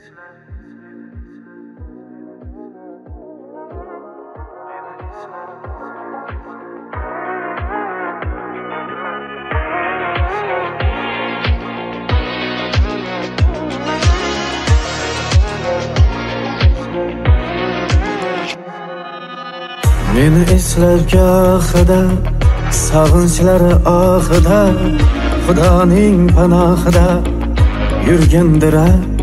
Meni eslar gohida, sog'inchlari ohida, Xudoning panohida yurgandir,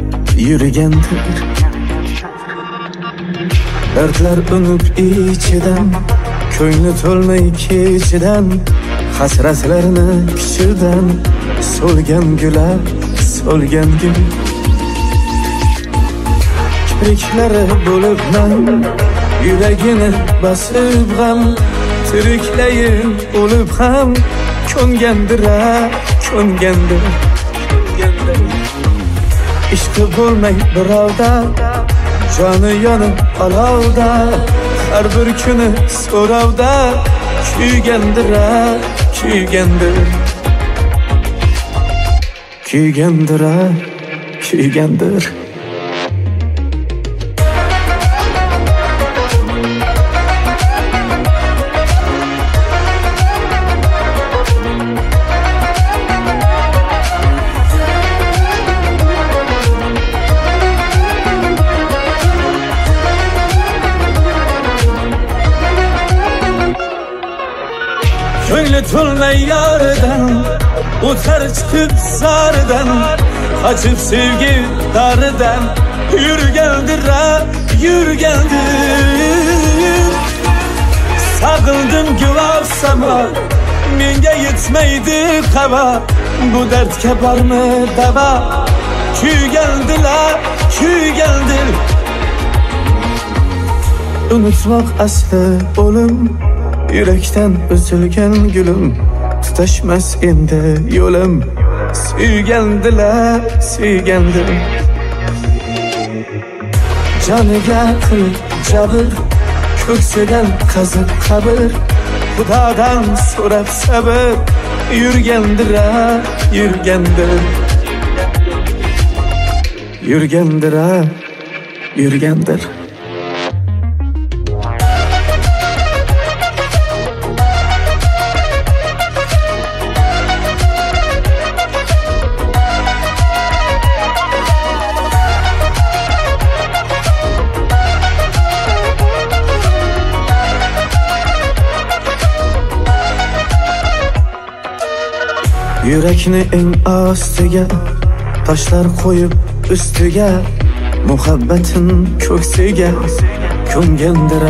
dardlar unib ichidan, ko'ngli to'lmay kechidan, hasratlarni kuchidan, so'lgan gullar, so'lgan gul. Kipriklari bo'lib man, yuragini basib g'am, tiriklayin o'lib ham ko'ngandir. Ishqi bo'lmay birovda, joni yonib olovda, har bir kuni so'rovda kuygandir. Ko'ngli to'lmay yoridan, o'tar chiqib zaridan, qochib sevgi daridan yurgandir. Sog'indim guvoh samo, menga yetmaydi xabar, bu dardga bormi davo, kuygandir. Unutmoq asli o'lim, yurakdan uzilgan gulim, tutashmas endi yo'lim, suygandir. Joniga qilib jabr, ko'ksidan qazib qabr, Xudodan so'rab sabr, yurgandir. Yurakni eng ostiga toshlar qo'yib ustiga, muhabbatin ko'ksiga ko'ngandir.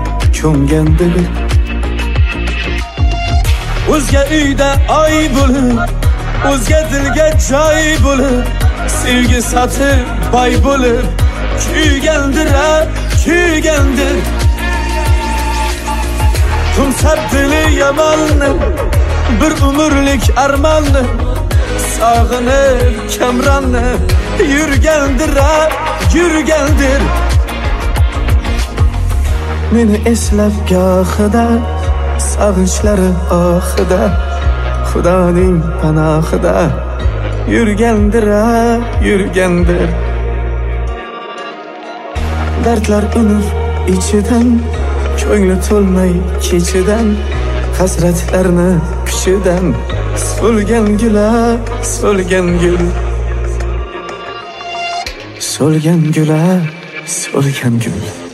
O'zga uyda oy bo'lib, o'zga dilga joy bo'lib, sevgi sotib boy bo'lib kuygandir. Tumsab dili yomonni, bir umrlik armonni, sog'inib kamronni yurgandir. Meni eslab gohida, sog'inchlari ohida, Xudoning panohida yurgandir. Dardlar unib ichidan, ko'ngli to'lmay kechidan, hasratlarni kuchidan, so'lgan gul.